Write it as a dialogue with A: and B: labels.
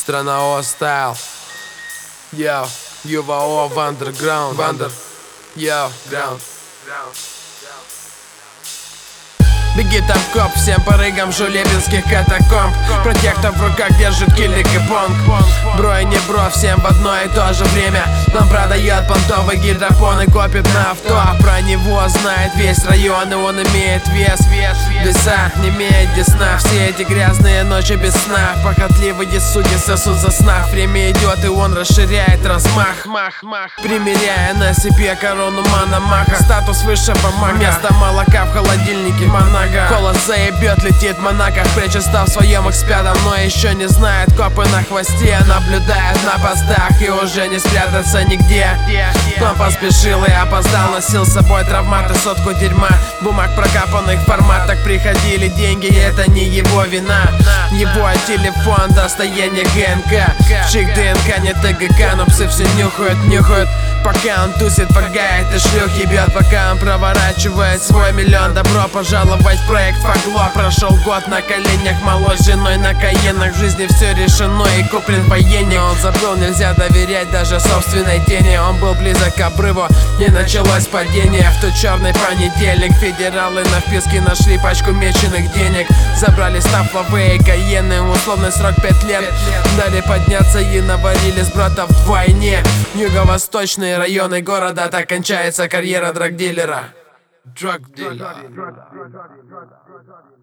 A: Страна О-стайл. Йоу, ЮВАО в андерграунд. Йоу, граунд. Беги там коп, всем порыгам жулебинских катакомб. Про тех, кто в руках держит киллик и понг. Бро и не бро, всем в одно и то же время. Нам продает понтовый гидропон и копит на авто. Про него знает весь район, и он имеет вес. Веса не имеет десна. Все эти грязные ночи без сна. Похотливые судьи сосут за снах. Время идет, и он расширяет размах. Примеряя на себе корону Мономаха. Статус высшего мага. Вместо молока в холодильнике Монако. Голос заебет, летит в Монако. Прячет в своем экспядом, но еще не знает. Копы на хвосте наблюдают на постах, и уже не спрятаться нигде. Он поспешил и опоздал, носил с собой травматы, сотку дерьма, бумаг прокапанных в форматах. Приходили деньги, и это не его вина. Его телефон, достояние ГНК. Чик ДНК, не ТГК, но псы все нюхают. Пока он тусит, погает и шлюхи бьет. Пока он проворачивает свой миллион. Добро пожаловать в проект Фагло. Прошел год на коленях, малой с женой на каенах. В жизни все решено и куплен военник. Но он забыл, нельзя доверять даже собственной тени. Он был близок к обрыву, и началось падение. В тот черный понедельник федералы на вписке нашли пачку меченых денег. Забрали стафловые каены, условный срок 5 лет. Дали подняться и наварили с братов вдвойне. Юго-восточные районы города, так кончается карьера драгдилера.